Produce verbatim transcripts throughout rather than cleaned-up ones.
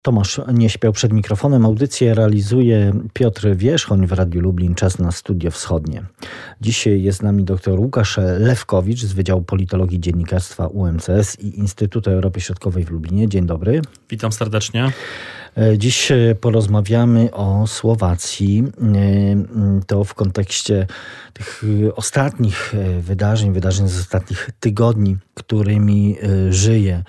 Tomasz nie śpiał przed mikrofonem. Audycję realizuje Piotr Wierzchoń w Radiu Lublin. Czas na Studio Wschodnie. Dzisiaj jest z nami dr Łukasz Lewkowicz z Wydziału Politologii Dziennikarstwa U M C S i Instytutu Europy Środkowej w Lublinie. Dzień dobry. Witam serdecznie. Dziś porozmawiamy o Słowacji. To w kontekście tych ostatnich wydarzeń, wydarzeń z ostatnich tygodni, którymi żyje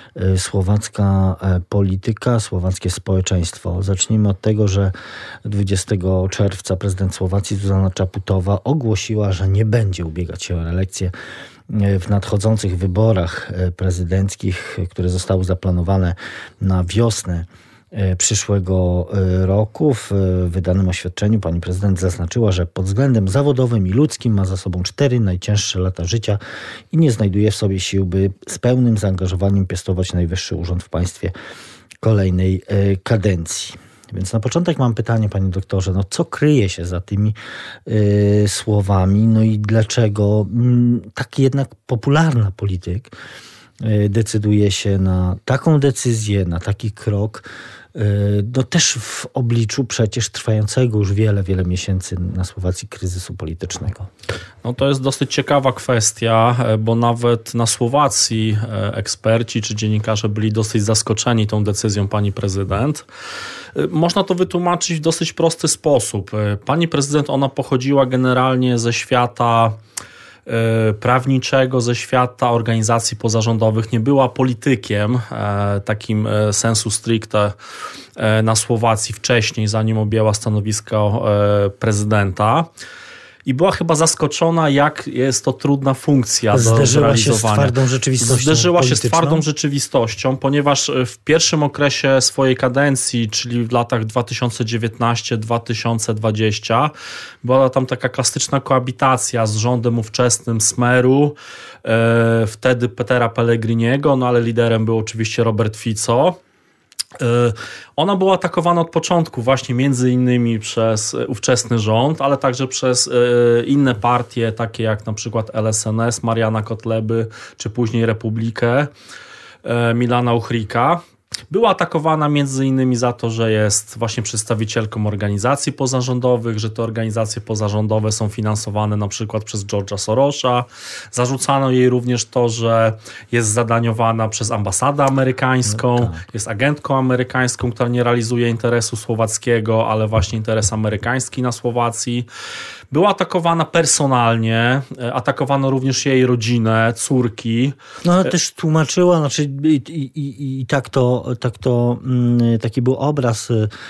słowacka polityka, słowackie społeczeństwo. Zacznijmy od tego, że dwudziestego czerwca prezydent Słowacji Zuzana Čaputová ogłosiła, że nie będzie ubiegać się o reelekcję w nadchodzących wyborach prezydenckich, które zostały zaplanowane na wiosnę przyszłego roku. W wydanym oświadczeniu pani prezydent zaznaczyła, że pod względem zawodowym i ludzkim ma za sobą cztery najcięższe lata życia i nie znajduje w sobie sił, by z pełnym zaangażowaniem piastować najwyższy urząd w państwie kolejnej kadencji. Więc na początek mam pytanie, panie doktorze, no co kryje się za tymi y, słowami, no i dlaczego m, taki jednak popularna polityk y, decyduje się na taką decyzję, na taki krok, no też w obliczu przecież trwającego już wiele, wiele miesięcy na Słowacji kryzysu politycznego. No to jest dosyć ciekawa kwestia, bo nawet na Słowacji eksperci czy dziennikarze byli dosyć zaskoczeni tą decyzją pani prezydent. Można to wytłumaczyć w dosyć prosty sposób. Pani prezydent, ona pochodziła generalnie ze świata prawniczego, ze świata organizacji pozarządowych, nie była politykiem takim sensu stricte na Słowacji wcześniej, zanim objęła stanowisko prezydenta. I była chyba zaskoczona, jak jest to trudna funkcja Zderzyła do zrealizowania. się z twardą rzeczywistością Zderzyła się z twardą rzeczywistością, ponieważ w pierwszym okresie swojej kadencji, czyli w latach dwa tysiące dziewiętnasty do dwa tysiące dwudziestego, była tam taka klasyczna koabitacja z rządem ówczesnym Smeru, e, wtedy Petera Pellegriniego, no ale liderem był oczywiście Robert Fico. Ona była atakowana od początku właśnie między innymi przez ówczesny rząd, ale także przez inne partie, takie jak na przykład L S N S, Mariana Kotleby, czy później Republikę Milana Uhrika. Była atakowana między innymi za to, że jest właśnie przedstawicielką organizacji pozarządowych, że te organizacje pozarządowe są finansowane na przykład przez George'a Sorosa. Zarzucano jej również to, że jest zadaniowana przez ambasadę amerykańską, no tak. Jest agentką amerykańską, która nie realizuje interesu słowackiego, ale właśnie interes amerykański na Słowacji. Była atakowana personalnie, atakowano również jej rodzinę, córki. No ale też tłumaczyła, znaczy i, i, i tak to, tak to, taki był obraz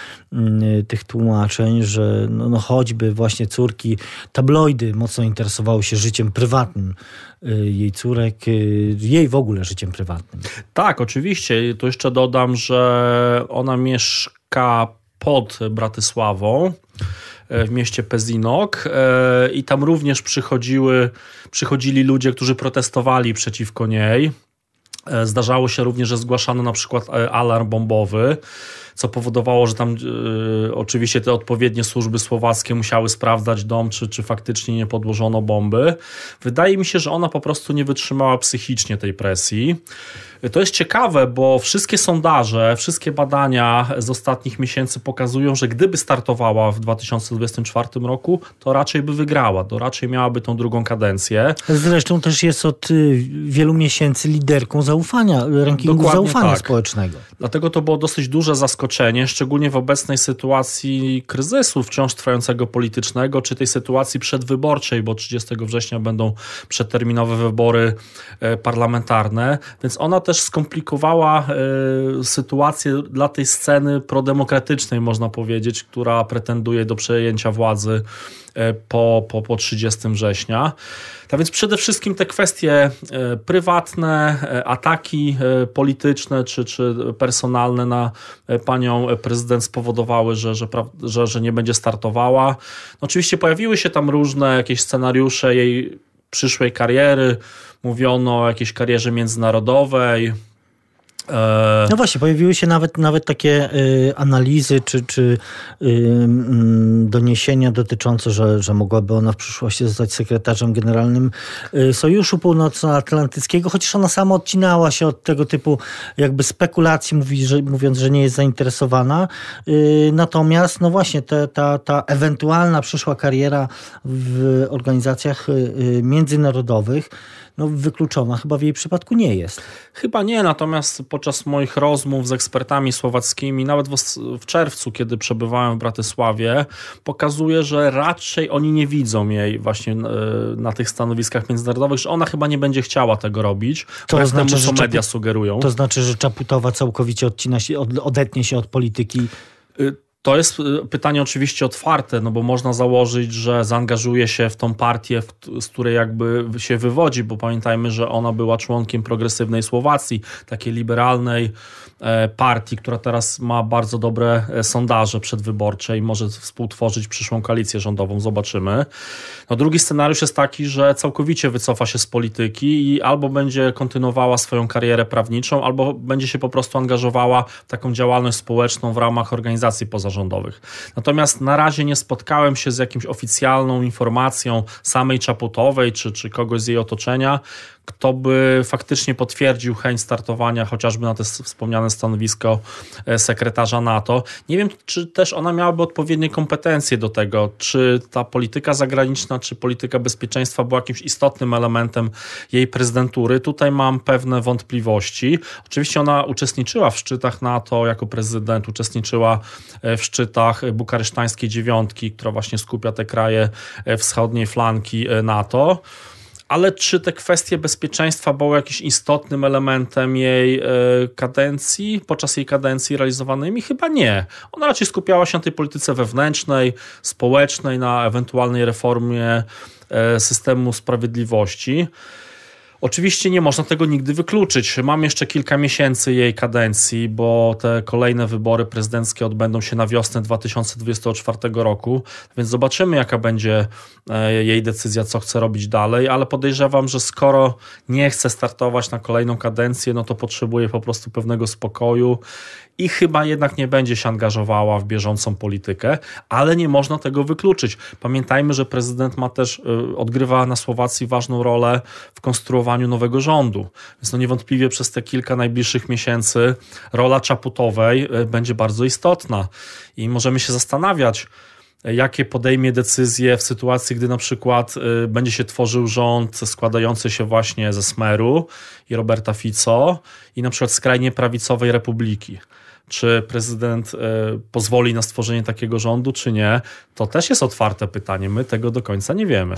tych tłumaczeń, że no, no choćby właśnie córki, tabloidy mocno interesowały się życiem prywatnym jej córek, jej w ogóle życiem prywatnym. Tak, oczywiście. Tu jeszcze dodam, że ona mieszka pod Bratysławą, w mieście Pezinok i tam również przychodziły, przychodzili ludzie, którzy protestowali przeciwko niej. Zdarzało się również, że zgłaszano na przykład alarm bombowy, co powodowało, że tam y, oczywiście te odpowiednie służby słowackie musiały sprawdzać dom, czy, czy faktycznie nie podłożono bomby. Wydaje mi się, że ona po prostu nie wytrzymała psychicznie tej presji. To jest ciekawe, bo wszystkie sondaże, wszystkie badania z ostatnich miesięcy pokazują, że gdyby startowała w dwa tysiące dwudziestym czwartym roku, to raczej by wygrała, to raczej miałaby tą drugą kadencję. Zresztą też jest od wielu miesięcy liderką zaufania, rankingu Dokładnie zaufania tak. społecznego. Dlatego to było dosyć duże zaskoczenie, szczególnie w obecnej sytuacji kryzysu wciąż trwającego politycznego, czy tej sytuacji przedwyborczej, bo trzydziestego września będą przedterminowe wybory parlamentarne, więc ona też skomplikowała y, sytuację dla tej sceny prodemokratycznej, można powiedzieć, która pretenduje do przejęcia władzy y, po, po, po trzydziestego września. Tak więc przede wszystkim te kwestie y, prywatne, y, ataki y, polityczne czy, czy personalne na y, panią prezydent spowodowały, że, że, że, że nie będzie startowała. No, oczywiście pojawiły się tam różne jakieś scenariusze jej przyszłej kariery. Mówiono o jakiejś karierze międzynarodowej, No właśnie, pojawiły się nawet, nawet takie y, analizy czy, czy y, y, doniesienia dotyczące, że, że mogłaby ona w przyszłości zostać sekretarzem generalnym y, Sojuszu Północnoatlantyckiego, chociaż ona sama odcinała się od tego typu jakby spekulacji, mówi, że, mówiąc, że nie jest zainteresowana. Y, natomiast no właśnie te, ta, ta ewentualna przyszła kariera w organizacjach y, międzynarodowych no wykluczona chyba w jej przypadku nie jest. Chyba nie, natomiast podczas moich rozmów z ekspertami słowackimi, nawet w, w czerwcu, kiedy przebywałem w Bratysławie, pokazuje, że raczej oni nie widzą jej właśnie na tych stanowiskach międzynarodowych, że ona chyba nie będzie chciała tego robić, to bo znaczy, temu, co media Czapu- sugerują. To znaczy, że Czaputowa całkowicie odcina się, od, odetnie się od polityki. Y- To jest pytanie oczywiście otwarte, no bo można założyć, że zaangażuje się w tą partię, z której jakby się wywodzi, bo pamiętajmy, że ona była członkiem Progresywnej Słowacji, takiej liberalnej partii, która teraz ma bardzo dobre sondaże przedwyborcze i może współtworzyć przyszłą koalicję rządową. Zobaczymy. No drugi scenariusz jest taki, że całkowicie wycofa się z polityki i albo będzie kontynuowała swoją karierę prawniczą, albo będzie się po prostu angażowała w taką działalność społeczną w ramach organizacji pozarządowych. Natomiast na razie nie spotkałem się z jakimś oficjalną informacją samej Czaputowej czy, czy kogoś z jej otoczenia, kto by faktycznie potwierdził chęć startowania chociażby na to wspomniane stanowisko sekretarza NATO. Nie wiem, czy też ona miałaby odpowiednie kompetencje do tego, czy ta polityka zagraniczna, czy polityka bezpieczeństwa była jakimś istotnym elementem jej prezydentury. Tutaj mam pewne wątpliwości. Oczywiście ona uczestniczyła w szczytach NATO jako prezydent, uczestniczyła w szczytach bukaresztańskiej dziewiątki, która właśnie skupia te kraje wschodniej flanki NATO. Ale czy te kwestie bezpieczeństwa były jakimś istotnym elementem jej kadencji, podczas jej kadencji realizowanymi? Chyba nie. Ona raczej skupiała się na tej polityce wewnętrznej, społecznej, na ewentualnej reformie systemu sprawiedliwości. Oczywiście nie można tego nigdy wykluczyć. Mam jeszcze kilka miesięcy jej kadencji, bo te kolejne wybory prezydenckie odbędą się na wiosnę dwa tysiące dwudziestego czwartego roku, więc zobaczymy, jaka będzie jej decyzja, co chce robić dalej, ale podejrzewam, że skoro nie chce startować na kolejną kadencję, no to potrzebuje po prostu pewnego spokoju i chyba jednak nie będzie się angażowała w bieżącą politykę, ale nie można tego wykluczyć. Pamiętajmy, że prezydent ma też, odgrywa na Słowacji ważną rolę w konstruowaniu nowego rządu, więc no niewątpliwie przez te kilka najbliższych miesięcy rola Czaputowej będzie bardzo istotna i możemy się zastanawiać, jakie podejmie decyzje w sytuacji, gdy na przykład y, będzie się tworzył rząd składający się właśnie ze Smeru i Roberta Fico i na przykład skrajnie prawicowej Republiki. Czy prezydent y, pozwoli na stworzenie takiego rządu, czy nie? To też jest otwarte pytanie. My tego do końca nie wiemy.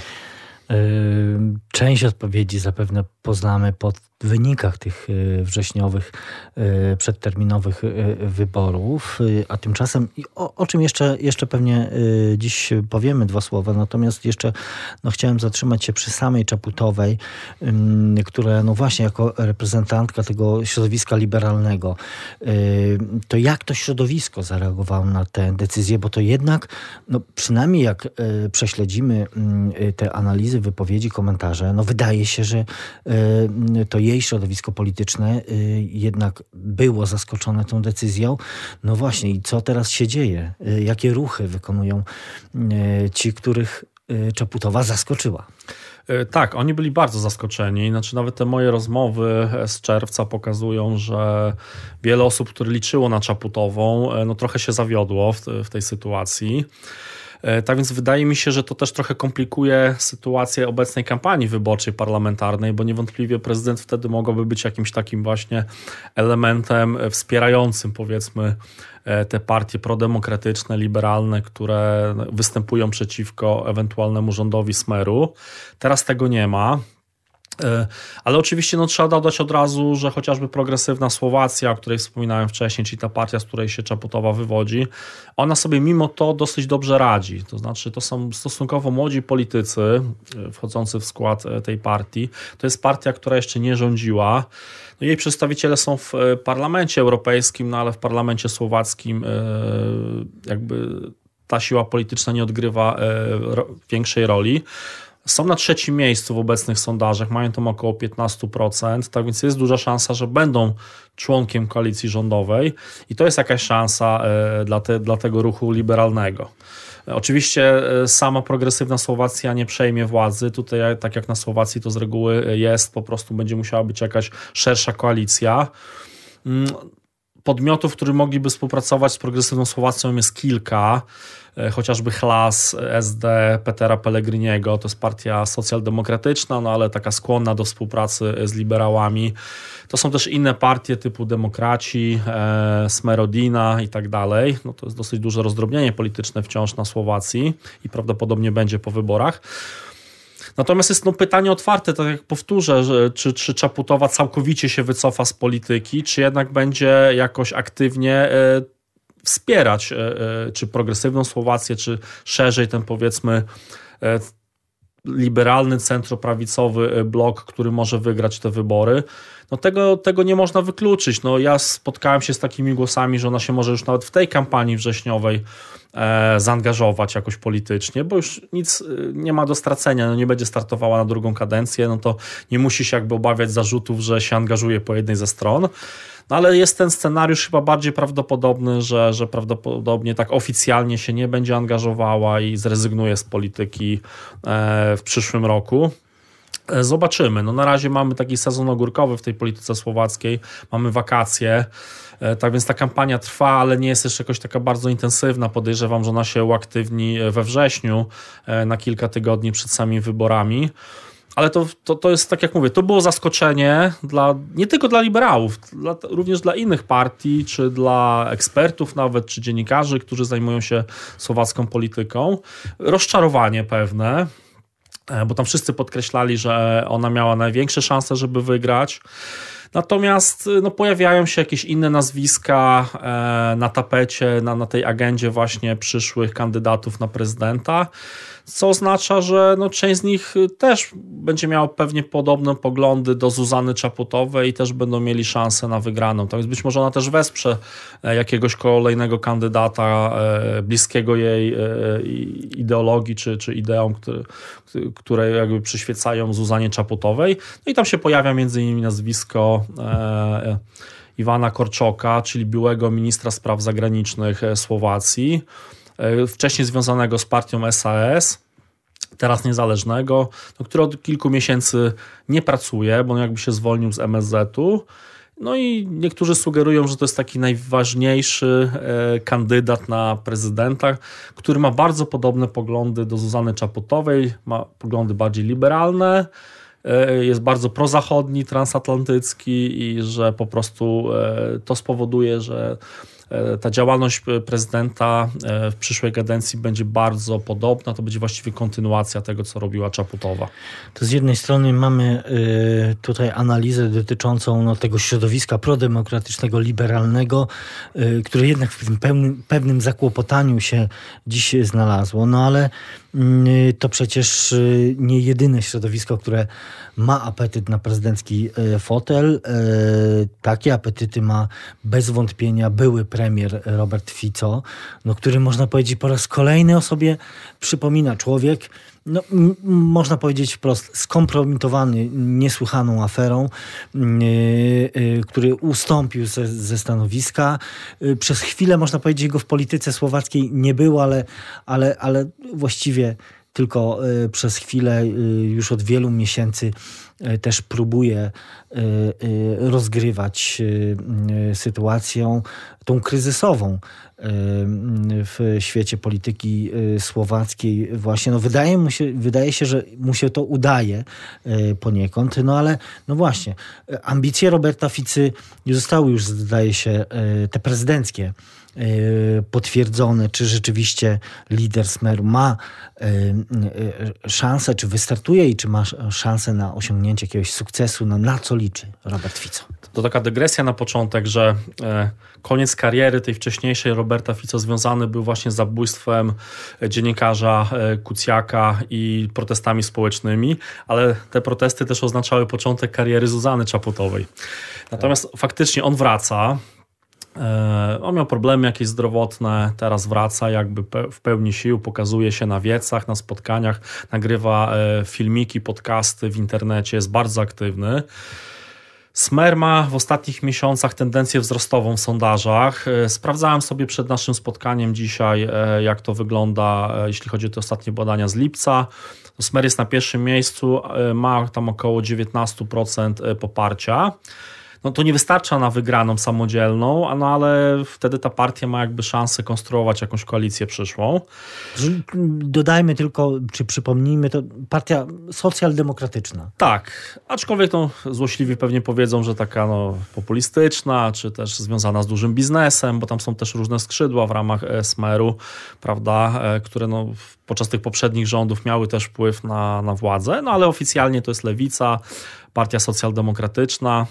Część odpowiedzi zapewne poznamy po wynikach tych wrześniowych, przedterminowych wyborów, a tymczasem o, o czym jeszcze, jeszcze pewnie dziś powiemy dwa słowa, natomiast jeszcze no, chciałem zatrzymać się przy samej Czaputowej, która no właśnie jako reprezentantka tego środowiska liberalnego, to jak to środowisko zareagowało na tę decyzję, bo to jednak, no przynajmniej jak prześledzimy te analizy, wypowiedzi, komentarze, no wydaje się, że to jej środowisko polityczne jednak było zaskoczone tą decyzją. No właśnie, i co teraz się dzieje? Jakie ruchy wykonują ci, których Czaputowa zaskoczyła? Tak, oni byli bardzo zaskoczeni. Znaczy, nawet te moje rozmowy z czerwca pokazują, że wiele osób, które liczyło na Czaputową, no trochę się zawiodło w, w tej sytuacji. Tak więc wydaje mi się, że to też trochę komplikuje sytuację obecnej kampanii wyborczej parlamentarnej, bo niewątpliwie prezydent wtedy mogłoby być jakimś takim właśnie elementem wspierającym, powiedzmy, te partie prodemokratyczne, liberalne, które występują przeciwko ewentualnemu rządowi Smeru. Teraz tego nie ma. Ale oczywiście no, trzeba dodać od razu, że chociażby Progresywna Słowacja, o której wspominałem wcześniej, czyli ta partia, z której się Czaputowa wywodzi, ona sobie mimo to dosyć dobrze radzi. To znaczy to są stosunkowo młodzi politycy wchodzący w skład tej partii. To jest partia, która jeszcze nie rządziła. No, jej przedstawiciele są w Parlamencie Europejskim, no ale w Parlamencie Słowackim jakby ta siła polityczna nie odgrywa większej roli. Są na trzecim miejscu w obecnych sondażach, mają tam około piętnaście procent, tak więc jest duża szansa, że będą członkiem koalicji rządowej i to jest jakaś szansa dla, te, dla tego ruchu liberalnego. Oczywiście sama progresywna Słowacja nie przejmie władzy. Tutaj, tak jak na Słowacji to z reguły jest, po prostu będzie musiała być jakaś szersza koalicja. Podmiotów, które mogliby współpracować z progresywną Słowacją jest kilka, chociażby Hlas, S D, Petera Pellegriniego, to jest partia socjaldemokratyczna, no ale taka skłonna do współpracy z liberałami. To są też inne partie typu Demokraci, e, Smerodina i tak dalej. No to jest dosyć duże rozdrobnienie polityczne wciąż na Słowacji i prawdopodobnie będzie po wyborach. Natomiast jest no, pytanie otwarte, tak jak powtórzę, że, czy, czy Czaputowa całkowicie się wycofa z polityki, czy jednak będzie jakoś aktywnie e, wspierać e, e, czy progresywną Słowację, czy szerzej ten powiedzmy e, liberalny, centroprawicowy blok, który może wygrać te wybory. No tego, tego nie można wykluczyć. No ja spotkałem się z takimi głosami, że ona się może już nawet w tej kampanii wrześniowej e, zaangażować jakoś politycznie, bo już nic nie ma do stracenia. No nie będzie startowała na drugą kadencję, no to nie musi się jakby obawiać zarzutów, że się angażuje po jednej ze stron. No ale jest ten scenariusz chyba bardziej prawdopodobny, że, że prawdopodobnie tak oficjalnie się nie będzie angażowała i zrezygnuje z polityki w przyszłym roku. Zobaczymy. No na razie mamy taki sezon ogórkowy w tej polityce słowackiej, mamy wakacje, tak więc ta kampania trwa, ale nie jest jeszcze jakoś taka bardzo intensywna. Podejrzewam, że ona się uaktywni we wrześniu na kilka tygodni przed samymi wyborami. Ale to, to, to jest, tak jak mówię, to było zaskoczenie dla, nie tylko dla liberałów, dla, również dla innych partii, czy dla ekspertów nawet, czy dziennikarzy, którzy zajmują się słowacką polityką. Rozczarowanie pewne, bo tam wszyscy podkreślali, że ona miała największe szanse, żeby wygrać. Natomiast no, pojawiają się jakieś inne nazwiska e, na tapecie, na, na tej agendzie właśnie przyszłych kandydatów na prezydenta, co oznacza, że no, część z nich też będzie miała pewnie podobne poglądy do Zuzany Czaputowej i też będą mieli szansę na wygraną. Tak więc być może ona też wesprze jakiegoś kolejnego kandydata e, bliskiego jej e, ideologii czy, czy ideom, które, które jakby przyświecają Zuzanie Czaputowej. No i tam się pojawia między innymi nazwisko e, Iwana Korczoka, czyli byłego ministra spraw zagranicznych Słowacji, wcześniej związanego z partią S A S, teraz niezależnego, no, który od kilku miesięcy nie pracuje, bo on jakby się zwolnił z M S Z-u. No i niektórzy sugerują, że to jest taki najważniejszy e, kandydat na prezydenta, który ma bardzo podobne poglądy do Zuzany Czaputowej, ma poglądy bardziej liberalne, e, jest bardzo prozachodni, transatlantycki i że po prostu e, to spowoduje, że ta działalność prezydenta w przyszłej kadencji będzie bardzo podobna, to będzie właściwie kontynuacja tego, co robiła Czaputowa. To z jednej strony mamy tutaj analizę dotyczącą no, tego środowiska prodemokratycznego, liberalnego, które jednak w tym pełnym, pewnym zakłopotaniu się dziś znalazło, no ale to przecież nie jedyne środowisko, które ma apetyt na prezydencki fotel. Takie apetyty ma bez wątpienia były premier Robert Fico, no, który można powiedzieć po raz kolejny o sobie przypomina. Człowiek, no, m- można powiedzieć wprost, skompromitowany niesłychaną aferą, yy, yy, który ustąpił ze, ze stanowiska. Yy, przez chwilę, można powiedzieć, jego w polityce słowackiej nie było, ale, ale, ale właściwie tylko yy, przez chwilę, yy, już od wielu miesięcy yy, też próbuje yy, yy, rozgrywać yy, sytuację tą kryzysową w świecie polityki słowackiej właśnie. No wydaje mu się, wydaje się, że mu się to udaje poniekąd, no ale no właśnie, ambicje Roberta Ficy nie zostały już, zdaje się, te prezydenckie potwierdzone, czy rzeczywiście lider Smeru ma szansę, czy wystartuje i czy ma szansę na osiągnięcie jakiegoś sukcesu, no na co liczy Robert Fico? To taka dygresja na początek, że koniec kariery tej wcześniejszej Roberta Fico związany był właśnie z zabójstwem dziennikarza Kucjaka i protestami społecznymi, ale te protesty też oznaczały początek kariery Zuzany Czaputowej. Natomiast tak. Faktycznie on wraca. On miał problemy jakieś zdrowotne, teraz wraca jakby w pełni sił, pokazuje się na wiecach, na spotkaniach, nagrywa filmiki, podcasty w internecie, jest bardzo aktywny. Smer ma w ostatnich miesiącach tendencję wzrostową w sondażach. Sprawdzałem sobie przed naszym spotkaniem dzisiaj, jak to wygląda, jeśli chodzi o te ostatnie badania z lipca. Smer jest na pierwszym miejscu, ma tam około dziewiętnaście procent poparcia. No to nie wystarcza na wygraną samodzielną, no ale wtedy ta partia ma jakby szansę konstruować jakąś koalicję przyszłą. Dodajmy tylko, czy przypomnijmy, to partia socjaldemokratyczna. Tak, aczkolwiek to złośliwi pewnie powiedzą, że taka no, populistyczna, czy też związana z dużym biznesem, bo tam są też różne skrzydła w ramach Smeru, prawda, które no, podczas tych poprzednich rządów miały też wpływ na, na władzę, no ale oficjalnie to jest Lewica, partia socjaldemokratyczna.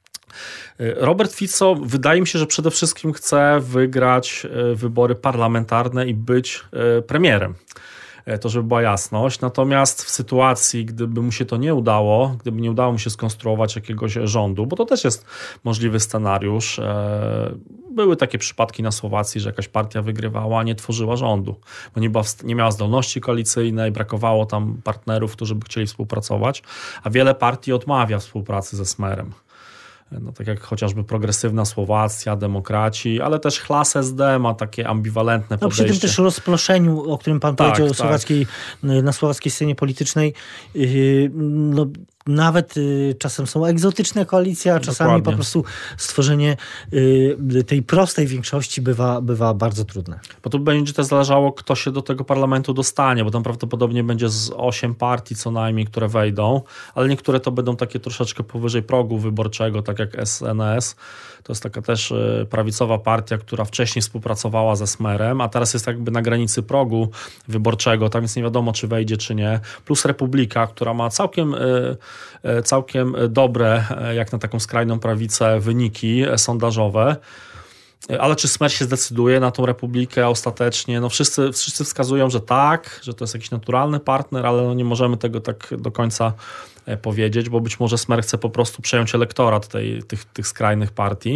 Robert Fico wydaje mi się, że przede wszystkim chce wygrać wybory parlamentarne i być premierem. To żeby była jasność. Natomiast w sytuacji, gdyby mu się to nie udało, gdyby nie udało mu się skonstruować jakiegoś rządu, bo to też jest możliwy scenariusz. Były takie przypadki na Słowacji, że jakaś partia wygrywała, a nie tworzyła rządu, bo nie, była, nie miała zdolności koalicyjnej, brakowało tam partnerów, którzy by chcieli współpracować, a wiele partii odmawia współpracy ze Smerem. No, tak jak chociażby progresywna Słowacja, demokraci, ale też Hlas S D ma takie ambiwalentne podejście. No przy tym też rozploszeniu, o którym pan tak, powiedział, tak. słowackiej, na słowackiej scenie politycznej, yy, no, nawet y, czasem są egzotyczne koalicje, a czasami Dokładnie. po prostu stworzenie y, tej prostej większości bywa, bywa bardzo trudne. Bo tu będzie też zależało, kto się do tego parlamentu dostanie, bo tam prawdopodobnie będzie z osiem partii co najmniej, które wejdą, ale niektóre to będą takie troszeczkę powyżej progu wyborczego, tak jak S N S. To jest taka też y, prawicowa partia, która wcześniej współpracowała ze Smerem, a teraz jest jakby na granicy progu wyborczego, tam więc nie wiadomo, czy wejdzie, czy nie. Plus Republika, która ma całkiem y, całkiem dobre, jak na taką skrajną prawicę, wyniki sondażowe. Ale czy Smer się zdecyduje na tą Republikę ostatecznie? No wszyscy, wszyscy wskazują, że tak, że to jest jakiś naturalny partner, ale no nie możemy tego tak do końca powiedzieć, bo być może Smer chce po prostu przejąć elektorat tej, tych, tych skrajnych partii.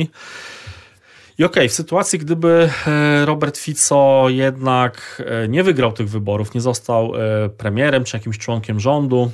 I okej, okay, w sytuacji, gdyby Robert Fico jednak nie wygrał tych wyborów, nie został premierem czy jakimś członkiem rządu,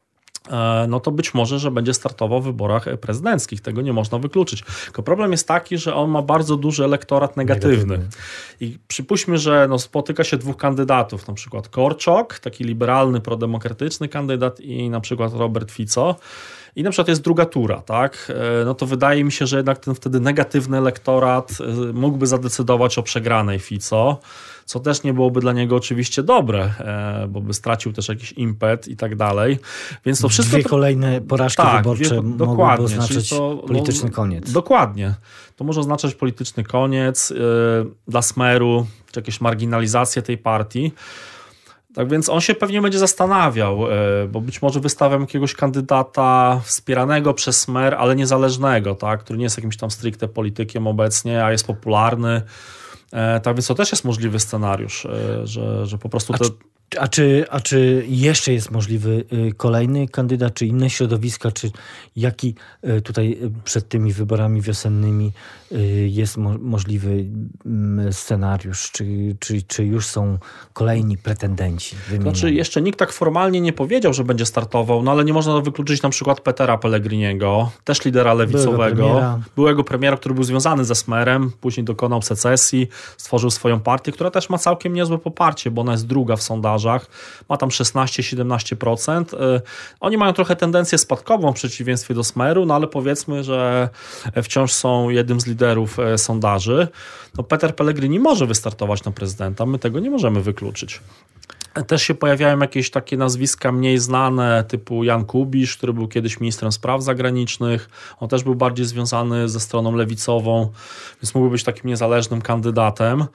no to być może, że będzie startował w wyborach prezydenckich. Tego nie można wykluczyć. Tylko problem jest taki, że on ma bardzo duży elektorat negatywny. negatywny. I przypuśćmy, że no spotyka się dwóch kandydatów, na przykład Korczok, taki liberalny, prodemokratyczny kandydat i na przykład Robert Fico. I na przykład jest druga tura, tak? No to wydaje mi się, że jednak ten wtedy negatywny elektorat mógłby zadecydować o przegranej Fico, co też nie byłoby dla niego oczywiście dobre, bo by stracił też jakiś impet i tak dalej. Więc to wszystko... Dwie kolejne porażki tak, wyborcze dwie, mogłyby oznaczać to, polityczny no, koniec. Dokładnie. To może oznaczać polityczny koniec yy, dla Smeru, czy jakieś marginalizację tej partii. Tak więc on się pewnie będzie zastanawiał, bo być może wystawiam jakiegoś kandydata wspieranego przez Smer, ale niezależnego, tak, który nie jest jakimś tam stricte politykiem obecnie, a jest popularny. Tak więc to też jest możliwy scenariusz, że, że po prostu... To... A, a, czy, a czy jeszcze jest możliwy kolejny kandydat, czy inne środowiska, czy jaki tutaj przed tymi wyborami wiosennymi jest mo- możliwy scenariusz? Czy, czy, czy już są kolejni pretendenci wymieniani? Znaczy jeszcze nikt tak formalnie nie powiedział, że będzie startował, no ale nie można wykluczyć na przykład Petera Pellegriniego, też lidera lewicowego, byłego premiera, byłego premiera który był związany ze Smerem, później dokonał secesji, stworzył swoją partię, która też ma całkiem niezłe poparcie, bo ona jest druga w sondażach, ma tam szesnaście siedemnaście procent. Oni mają trochę tendencję spadkową w przeciwieństwie do Smeru, no ale powiedzmy, że wciąż są jednym z liderów sondaży. No Peter Pellegrini może wystartować na prezydenta, my tego nie możemy wykluczyć. Też się pojawiają jakieś takie nazwiska mniej znane, typu Jan Kubisz, który był kiedyś ministrem spraw zagranicznych. On też był bardziej związany ze stroną lewicową, więc mógłby być takim niezależnym kandydatem.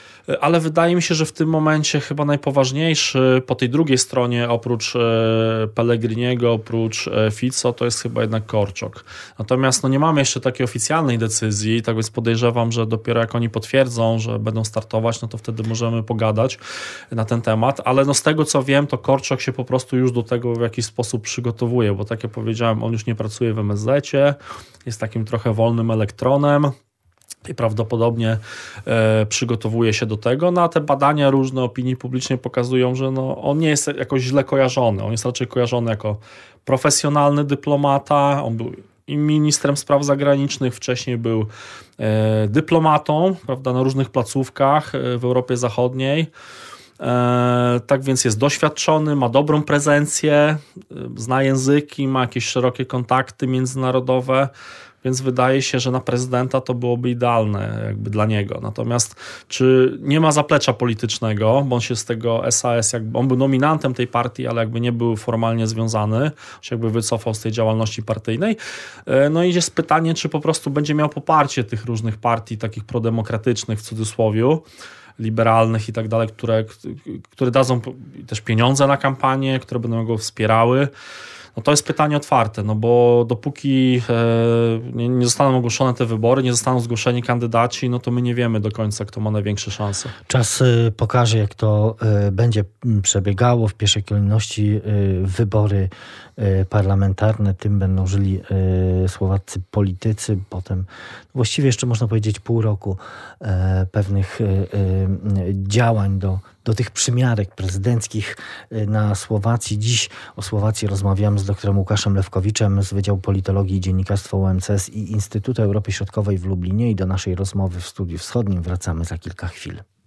Ale wydaje mi się, że w tym momencie chyba najpoważniejszy po tej drugiej stronie oprócz Pellegriniego, oprócz Fico, to jest chyba jednak Korczok. Natomiast no nie mamy jeszcze takiej oficjalnej decyzji, tak więc podejrzewam, że dopiero jak oni potwierdzą, że będą startować, no to wtedy możemy pogadać na ten temat, ale no z tego co wiem, to Korczok się po prostu już do tego w jakiś sposób przygotowuje, bo tak jak powiedziałem, on już nie pracuje w M S Z-cie, jest takim trochę wolnym elektronem. i prawdopodobnie e, przygotowuje się do tego. No a te badania różne opinii publicznej pokazują, że no, on nie jest jakoś źle kojarzony. On jest raczej kojarzony jako profesjonalny dyplomata. On był i ministrem spraw zagranicznych, wcześniej był e, dyplomatą, prawda, na różnych placówkach e, w Europie Zachodniej. E, tak więc jest doświadczony, ma dobrą prezencję, e, zna języki, ma jakieś szerokie kontakty międzynarodowe, więc wydaje się, że na prezydenta to byłoby idealne jakby dla niego. Natomiast czy nie ma zaplecza politycznego, bo on się z tego S A S, jakby, on był nominantem tej partii, ale jakby nie był formalnie związany, się jakby wycofał z tej działalności partyjnej. No i jest pytanie, czy po prostu będzie miał poparcie tych różnych partii, takich prodemokratycznych w cudzysłowiu, liberalnych i tak dalej, które, które dadzą też pieniądze na kampanię, które będą go wspierały. No to jest pytanie otwarte, no bo dopóki e, nie, nie zostaną ogłoszone te wybory, nie zostaną zgłoszeni kandydaci, no to my nie wiemy do końca, kto ma największe szanse. Czas y, pokaże, jak to y, będzie przebiegało. W pierwszej kolejności y, wybory y, parlamentarne, tym będą żyli y, słowaccy politycy. Potem właściwie jeszcze można powiedzieć pół roku y, pewnych y, y, działań do do tych przymiarek prezydenckich na Słowacji. Dziś o Słowacji rozmawiamy z doktorem Łukaszem Lewkowiczem z Wydziału Politologii i Dziennikarstwa U M C S i Instytutu Europy Środkowej w Lublinie i do naszej rozmowy w Studiu Wschodnim wracamy za kilka chwil.